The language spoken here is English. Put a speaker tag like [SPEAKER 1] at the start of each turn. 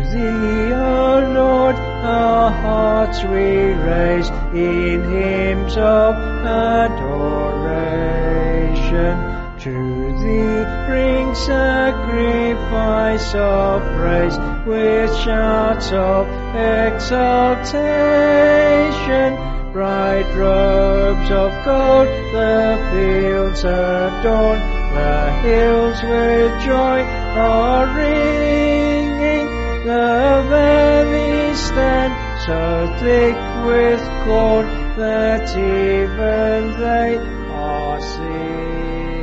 [SPEAKER 1] Thee, O Lord, our hearts we raise in hymns of adoration. To Thee bring sacrifice of praise with shouts of exaltation. Bright robes of gold the fields adorn, the hills with joy are ringing, the valleys stand so thick with gold that even they are singing.